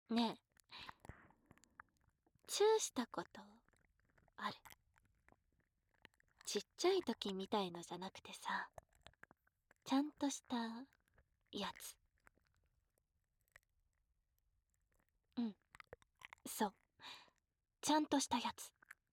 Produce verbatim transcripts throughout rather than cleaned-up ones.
ねえ、チューしたことある？ちっちゃい時みたいのじゃなくてさ、ちゃんとしたやつ。うん、そう。ちゃんとしたやつ。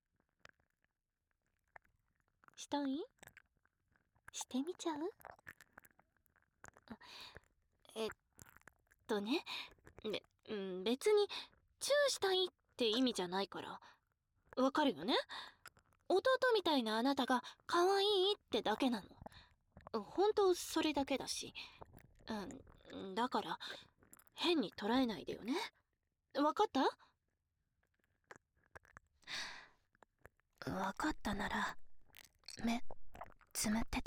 したい？してみちゃう？あ、えっとね、べ、うん、別に、チューしたいって意味じゃないから。わかるよね？弟みたいなあなたが可愛いってだけなの。ほんとそれだけだし。うん、だから、変に捉えないでよね。わかった？わかったなら、目、つむってて。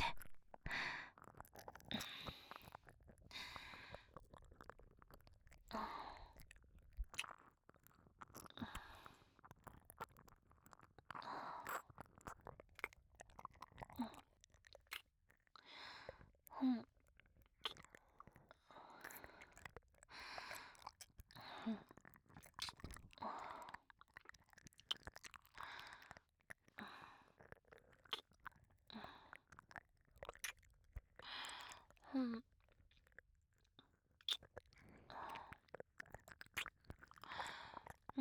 うん。うん。うん。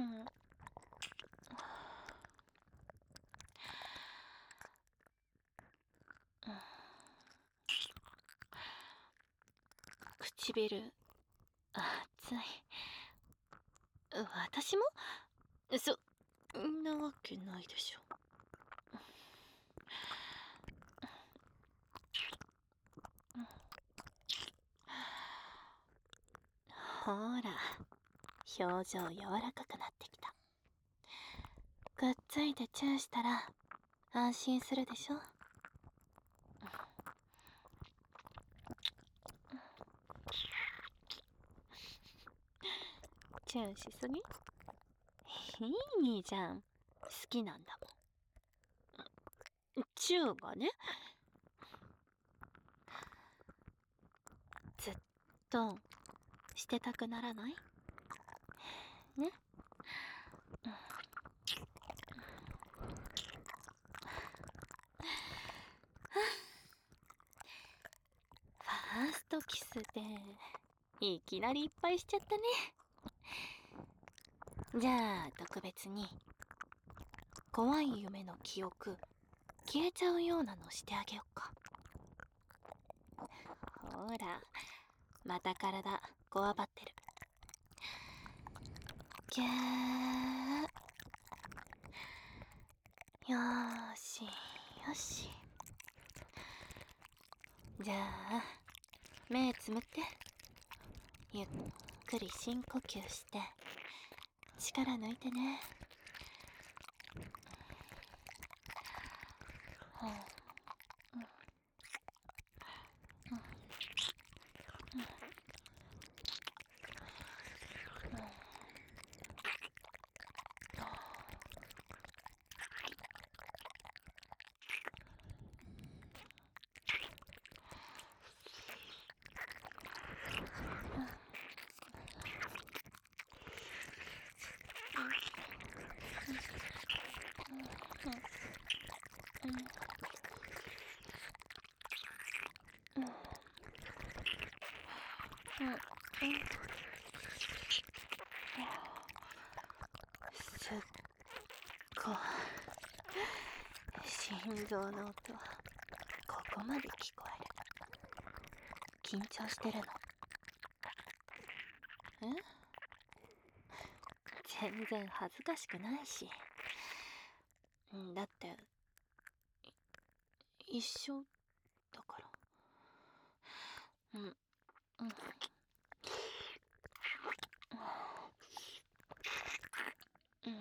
唇、熱い。私も？そんなわけないでしょ。ほら、表情柔らかくなってきた。くっついてチューしたら安心するでしょ。チューしすぎ？いいじゃん。好きなんだもん。チューがね。ずっとしてたくならない？ね。ファーストキスでいきなりいっぱいしちゃったね。じゃあ特別に怖い夢の記憶消えちゃうようなのしてあげよっか。ほら、また体こわばってる。ぎゃー。よーしよし。じゃあ目つむって。ゆっくり深呼吸して力抜いてね。うんうんうん。すっごい心臓の音ここまで聞こえる。緊張してるの？え？全然恥ずかしくないし。だって一緒だから。うんうん。うん。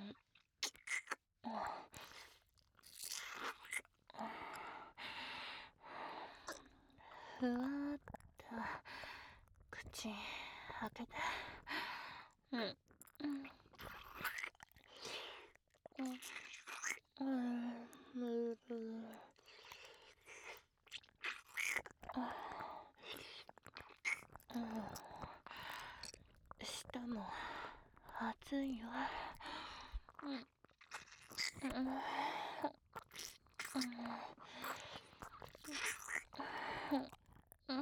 ふわーっと口開けて。うんうんうんうんうん舌も暑いよ。うん。うん。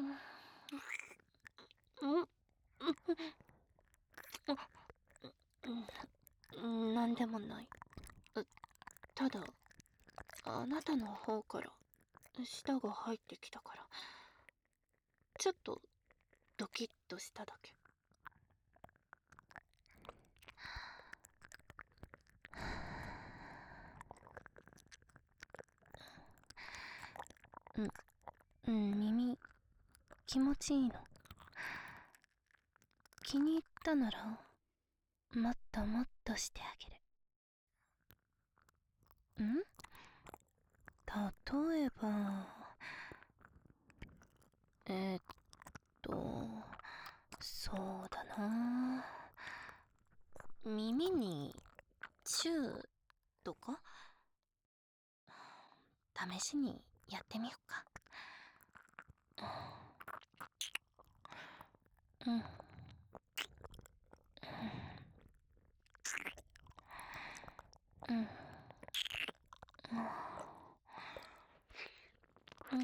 うん。なんでもない。ただ、あなたの方から舌が入ってきたから、ちょっとドキッとしただけ。うん、耳、気持ちいいの。気に入ったなら、もっともっとしてあげる。ん？例えば、えー、っと、そうだな。耳に、チューとか試しにやってみようか。うん。うん。うん。うん。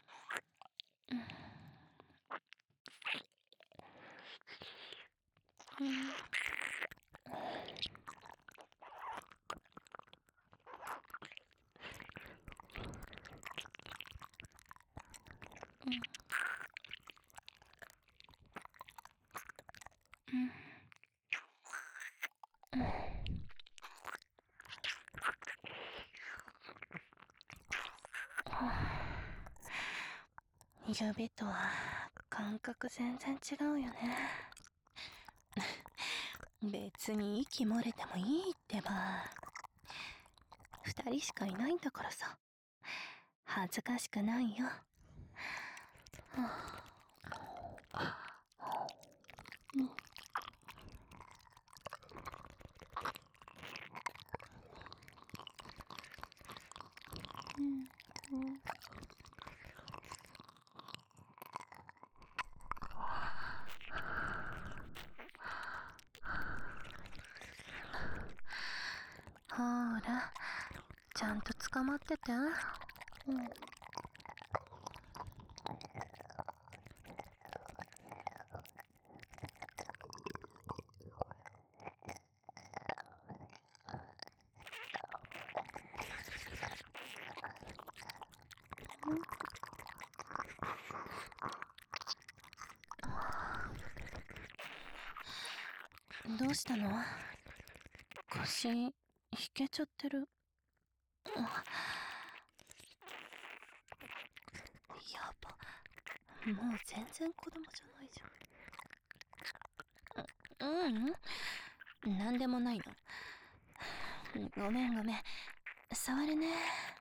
うん。うん。うん。指とは感覚全然違うよね。別に息漏れてもいいってば。二人しかいないんだからさ。恥ずかしくないよ。うん。うん。ほーら、ちゃんと捕まってて。うん。どうしたの？腰、引けちゃってる。やば。もう全然子供じゃないじゃん。ううん。なんでもないの。ごめんごめん。触るね。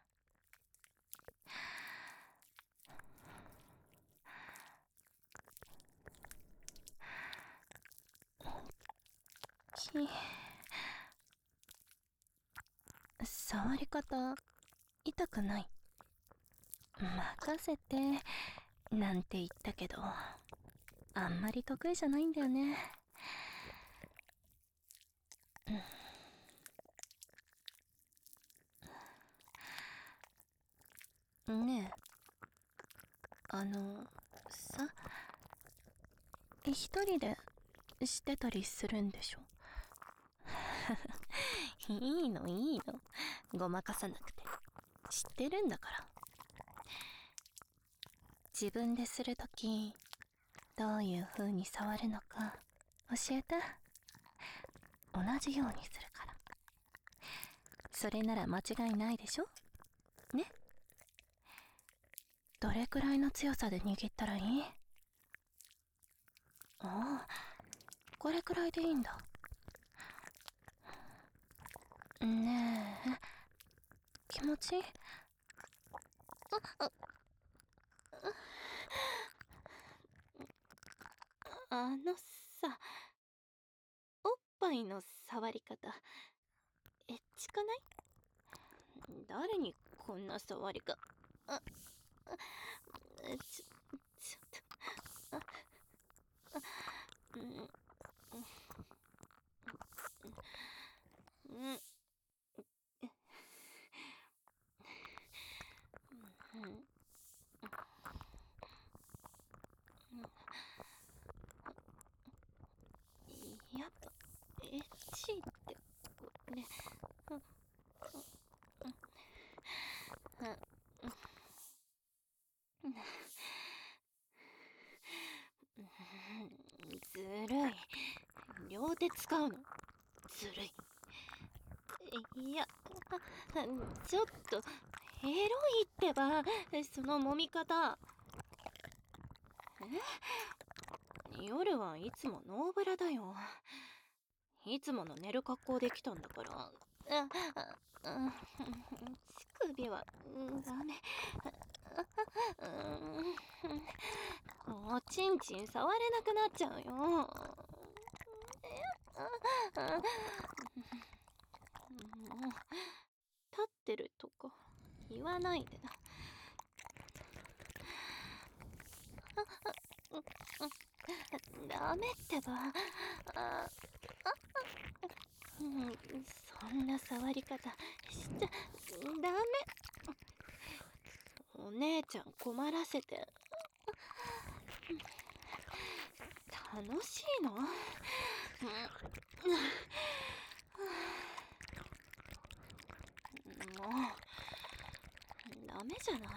き、触り方、痛くない。任せて、なんて言ったけど、あんまり得意じゃないんだよね。ねえ、あの、さ、一人でしてたりするんでしょ？いいのいいの。ごまかさなくて。知ってるんだから。自分でするとき、どういう風に触るのか教えて。同じようにするから。それなら間違いないでしょ？ね？どれくらいの強さで握ったらいい？ああ、これくらいでいいんだ。ねえ、気持ちいい？あ、あ、あのさ、おっぱいの触り方、エッチくない？誰にこんな触りか。あ、あ、ちょ、ちょっと、あ、あ、うん、 やっぱエッチってこれ、うんうんうんずるい。両手使うのずるい。いや、ちょっとエロいってば、その揉み方。え、夜はいつもノーブラだよ。いつもの寝る格好で来たんだから。あああ乳首はダメ。おちんちん触れなくなっちゃうよ。もう立ってるとか言わないで。ダメってば。あうん、そんな触り方しちゃダメ。お姉ちゃん困らせて楽しいの？もうダメじゃない。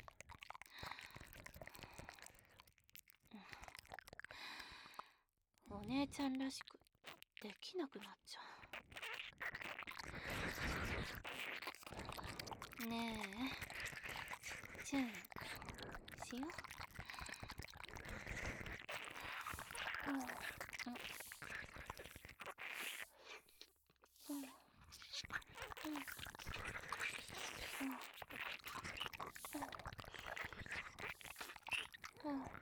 お姉ちゃんらしくできなくなっちゃう。ねえ、チューしよう。うんうんうんうんうん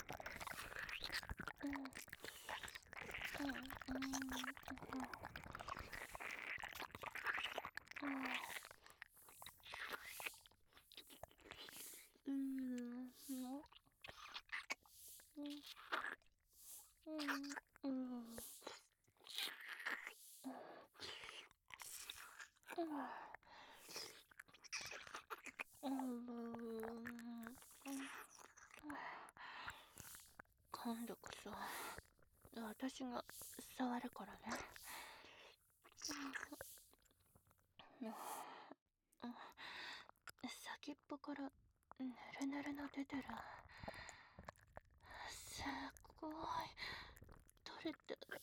今度こそ私が触るからね。先っぽからぬるぬるの出てる。すっごい取れてる。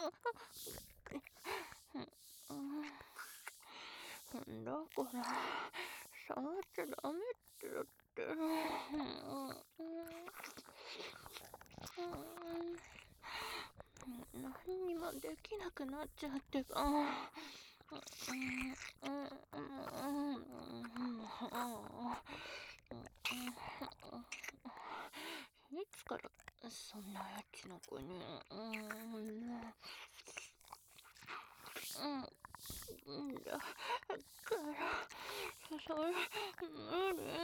だから触っちゃダメってだって。何にもできなくなっちゃってば。いつからそんなエッチな子に。うんだからそれ無理。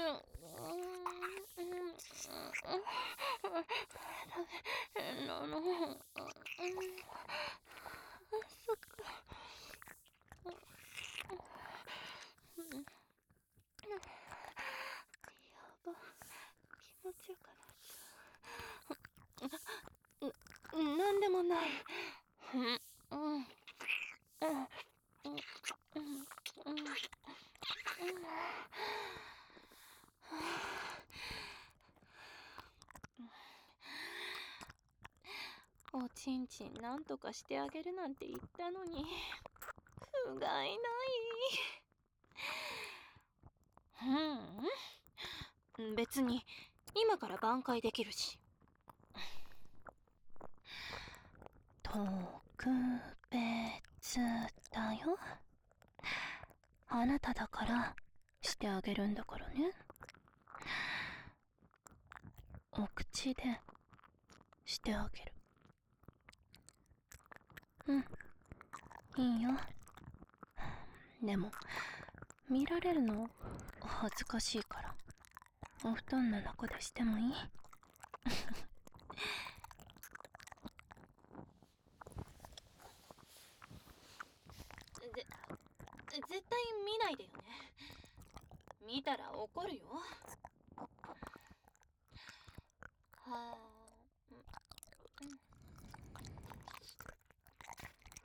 変なの。そっか。やば、気持ちよくなっちゃう。なんでもない。うんうんうんおちんちんなんとかしてあげるなんて言ったのに不甲斐ない。うん、別に今から挽回できるし。特別だよ。あなただからしてあげるんだからね。お口でしてあげる。うん、いいよ。でも見られるの恥ずかしいからお布団の中でしてもいい？ぜ絶対見ないでよね。見たら怒るよ。はあ、うん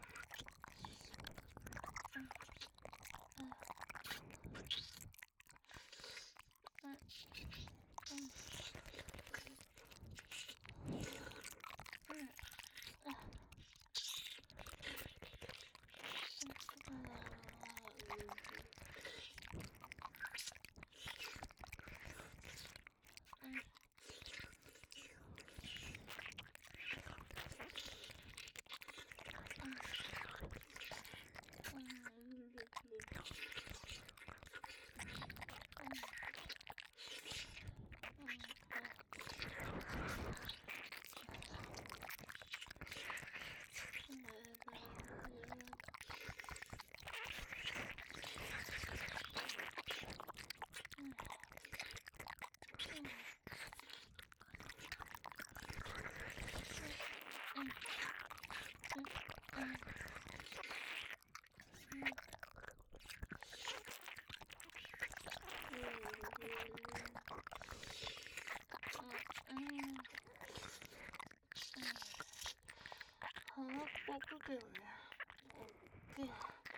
起きてよね。起きてよ。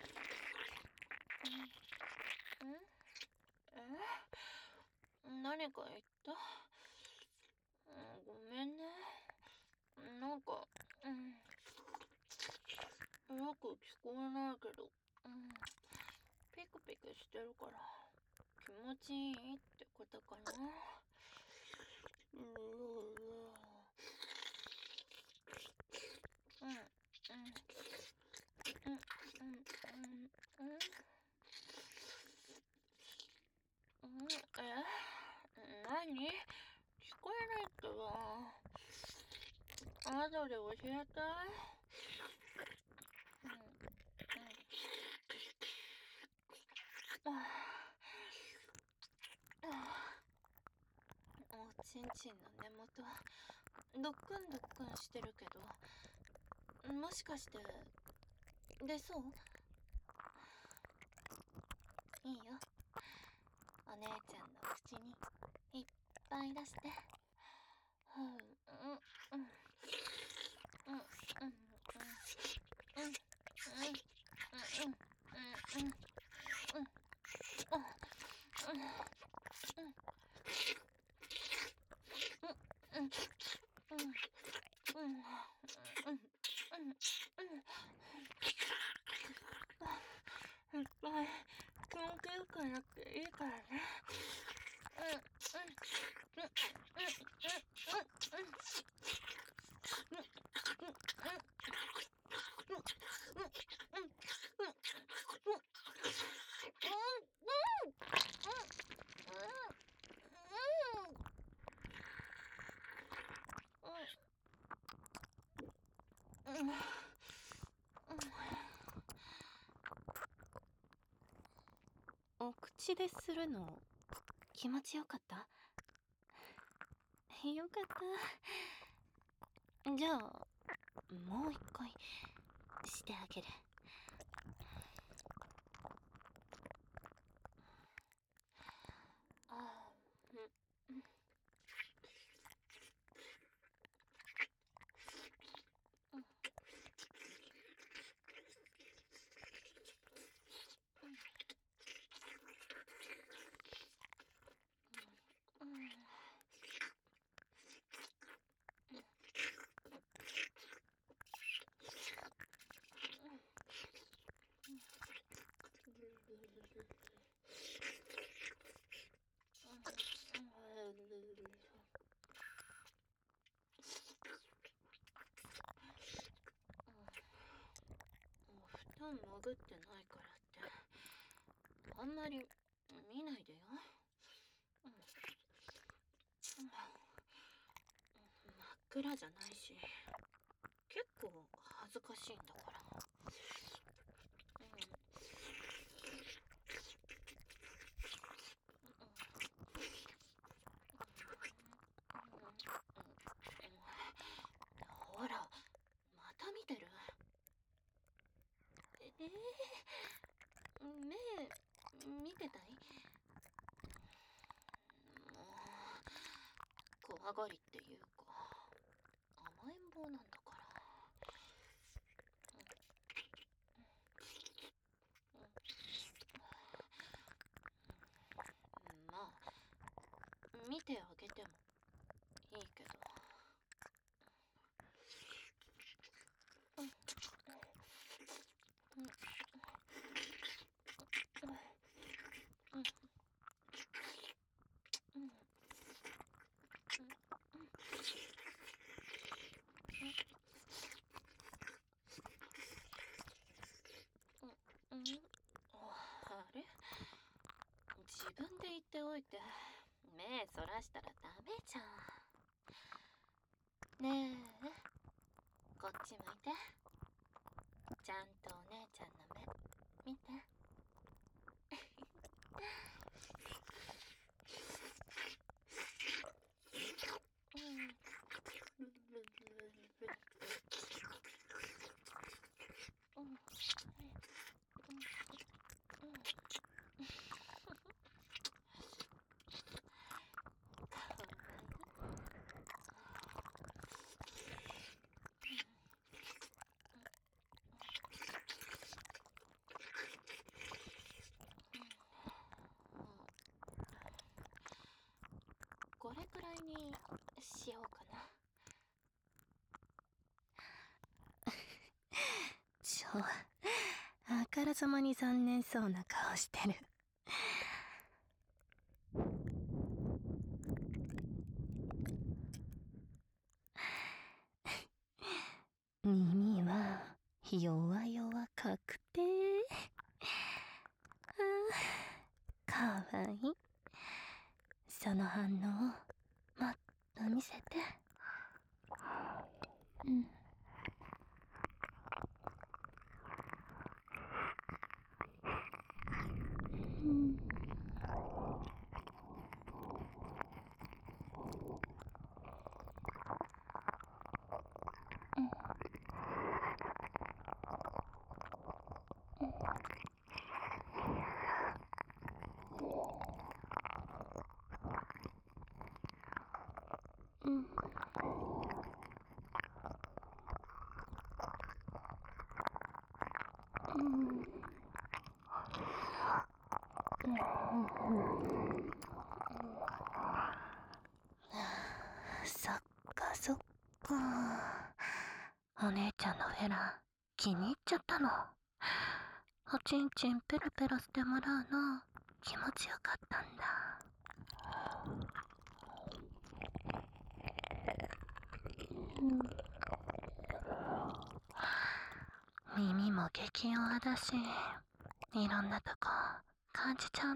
んんえ何か言った？うんごめんね。なんか、うん、よく聞こえないけど、うん、ピクピクしてるから気持ちいいってことかな。うーうん、うん、うん、うん、うん、うん、うん、え何聞こえないってば。後で教えて。うん、うん、ああおちんちんの根元ドックンドックンしてるけど、もしかして出そう？いいよ、お姉ちゃんの口にいっぱい出して。うんうんうんうんうんうんうんうんうんうんうんいっぱい気持ちよくなっていいからね。お口でするの気持ちよかった？よかった。じゃあもう一回してあげる。あうんうん布団潜ってないからってあんまり見ないでよ。うん、真っ暗じゃないし結構恥ずかしいんだから。ほらまた見てる。えー、目見てたい？もう怖がりっていうか甘えん坊なんだから。まあ見てあげてもいいけど。あれ自分で言っておいて目そらしたらダメじゃん。ねえこっち向いて。ちゃんとお姉ちゃんの目見て。 ほ、あからさまに残念そうな顔してる。耳は弱々確定。あー、かわいい。その反応もっと見せて。うん。うん。うん。うん。そっかそっか。お姉ちゃんのフェラ気に入っちゃったの。おちんちんペロペロしてもらうの気持ちよかったんだ。うん、耳も激弱だし、いろんなとこ感じちゃうね。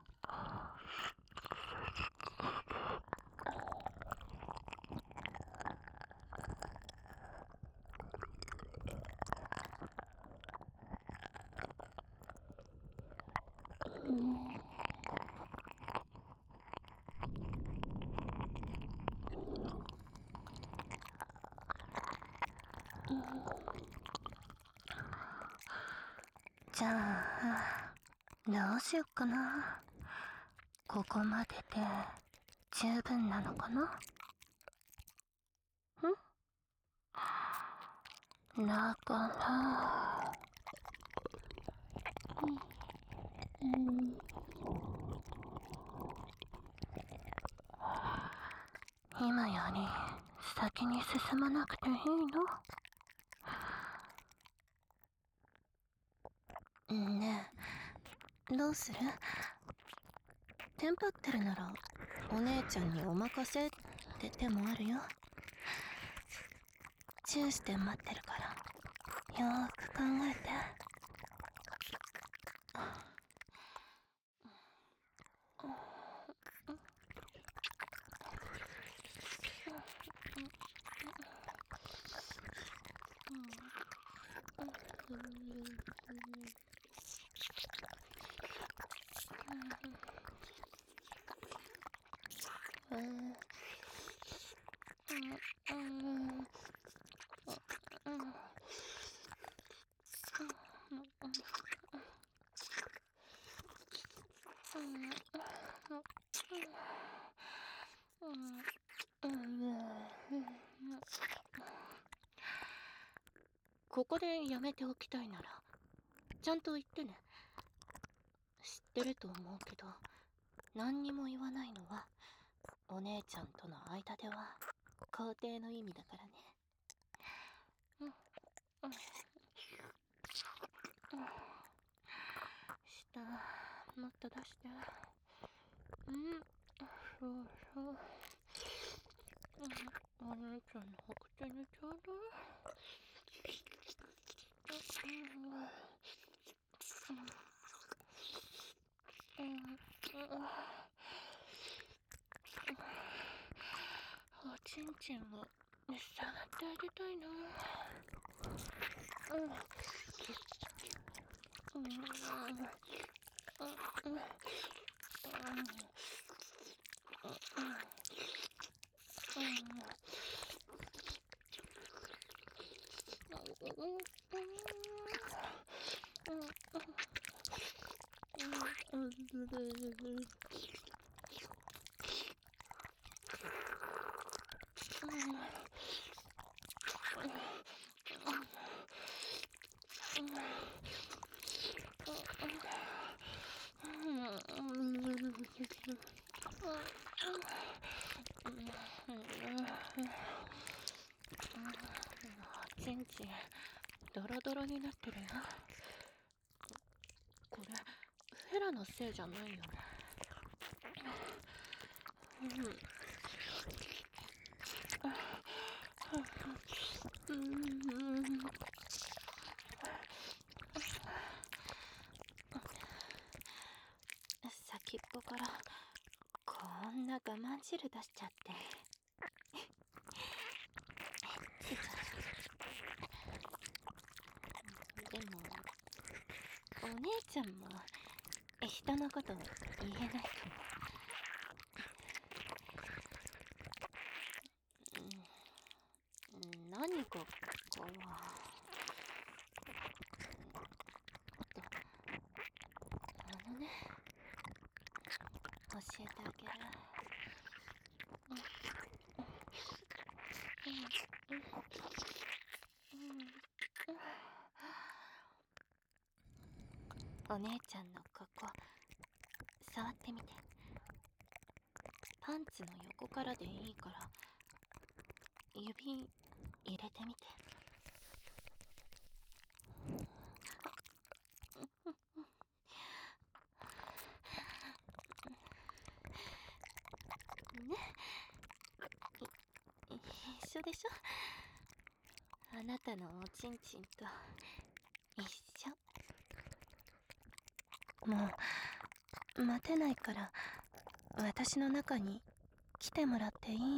うん。じゃあどうしよっかな。ここまでで十分なのかな。んだからうん、うん、今より先に進まなくていいの？ねえ、どうする？テンパってるならお姉ちゃんにお任せって手もあるよ。チューして待ってるからよーく考えて。ここでやめておきたいならちゃんと言ってね。知ってると思うけど何にも言わないのはお姉ちゃんとの間では肯定の意味だからね。うんうんうん。下もっと出して。うん、そうそう。うん、お姉ちゃんのほくてにちょうだい。うんうんうんうん。おちんちんも召し上がってあげたいな。うんうんうんうんうんうん。ちんちんドロドロになってるよ。これフェラのせいじゃないよね。うん、うん、先っぽからこんな我慢汁出しちゃって。ちちゃでもお姉ちゃんも人のこと言えないかも。うん、何かかはとあのね、教えてあげる。お姉ちゃんのここ触ってみて。パンツの横からでいいから指入れてみて。ね、一緒でしょ。あなたのおちんちんと一緒。もう待てないから私の中に来てもらっていい？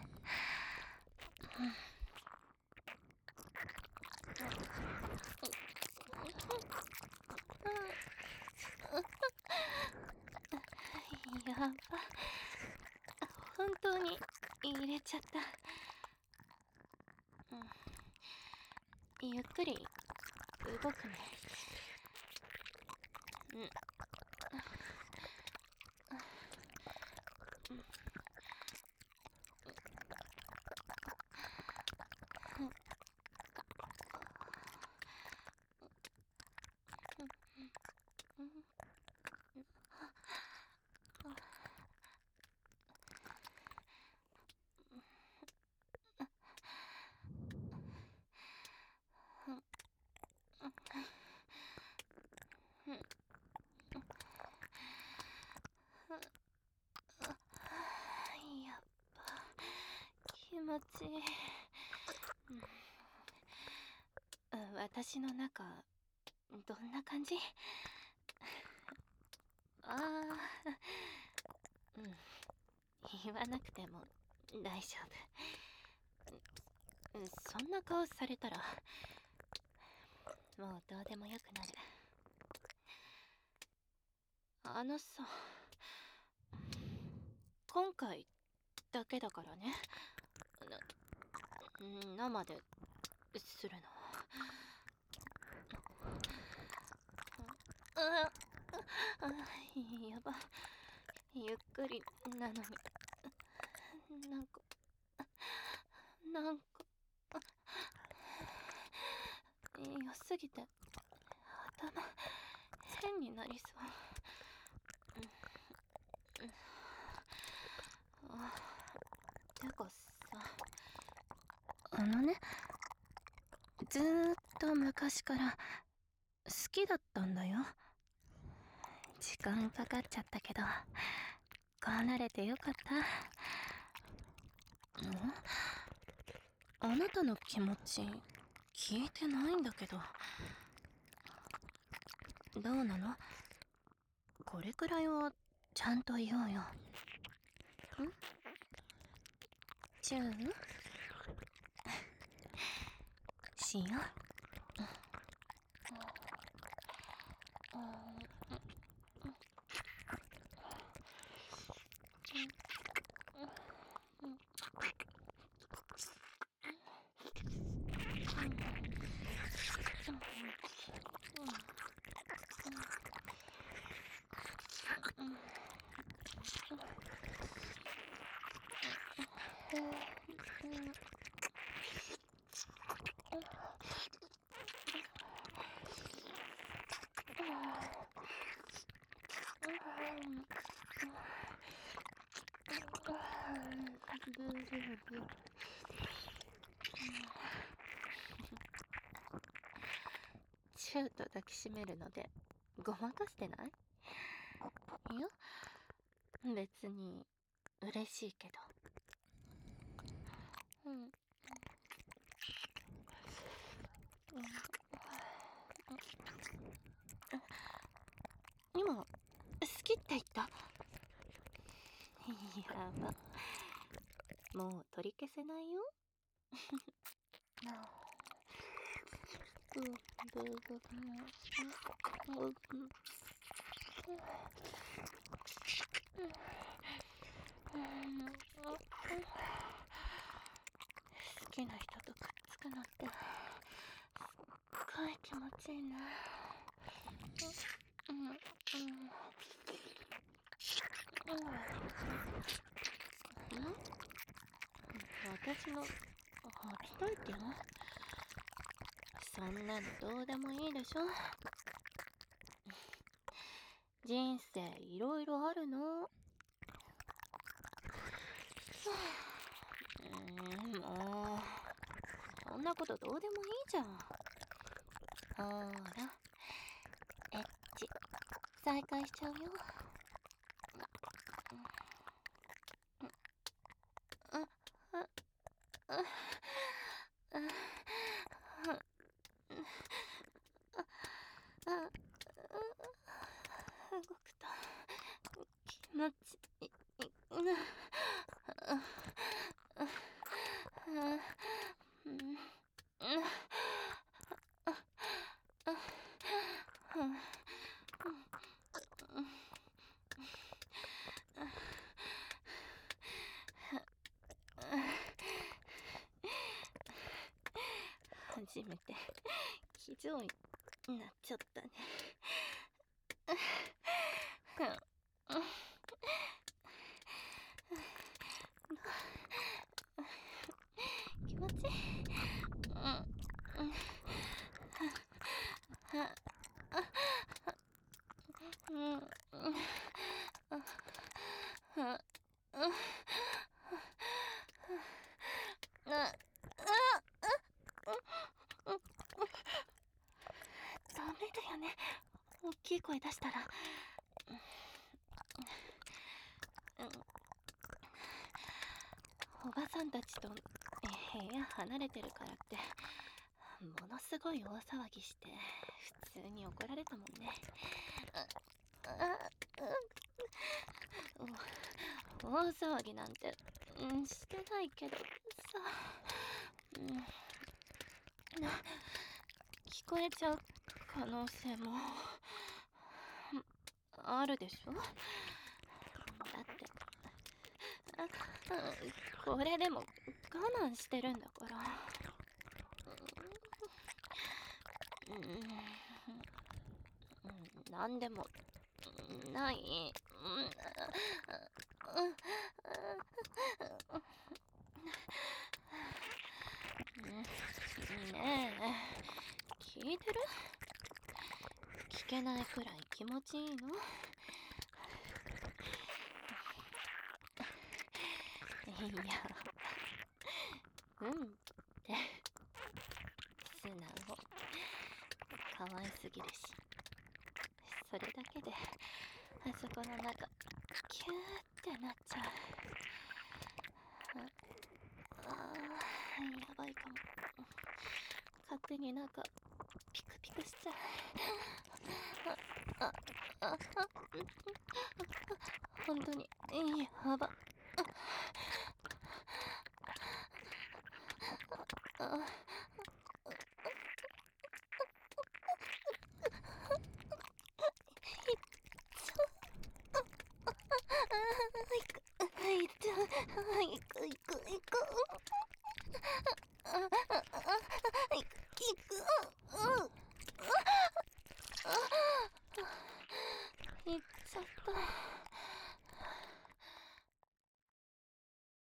やば、本当に入れちゃった。うん、ゆっくり動くね。うん。やっぱ気持ちいい。うん、私の中どんな感じ？ああ、うん、言わなくても大丈夫。うん、そんな顔されたらもうどうでもよくなる。あのさ、今回だけだからね。な生でするの。ああ、やば。ゆっくりなのになんかなんか良すぎて頭変になりそう。あ、てかさ、あのね、ずーっと昔から好きだったんだよ。時間かかっちゃったけどこうなれてよかった。ん？あなたの気持ち聞いてないんだけど。どうなの？これくらいはちゃんと言おうよ。ん？チューしよう。 キューと抱きしめるのでごまかしてない？いや、別に嬉しいけど。うん。今好きって言った？やば、もう取り消せないよ。好きな人とくっつくなんてすっごい気持ちいいな。うんうんうん私の初体験？そんなのどうでもいいでしょ。人生いろいろあるの。うーん、もうそんなことどうでもいいじゃん。ほーら、エッチ再開しちゃうよ。動くと気持ちいい。初めて非常になっちゃったね。気持ちいい。ダメだよね、大きい声出したら。おばさんたちと部屋離れてるからってものすごい大騒ぎして普通に怒られたもんね。大騒ぎなんて、うん、してないけどさ、うん、聞こえちゃう可能性もあるでしょ。だってこれでも我慢してるんだから。うん、なんでもない。ねえ、聞いてる？聞けないくらい気持ちいいの？いや、うんって素直、可愛すぎるし、それだけであそこの中キューってなっちゃう。ああ、やばいかも。勝手になんかピクピクしちゃう。ああああ本当にやば。あいっちゃった。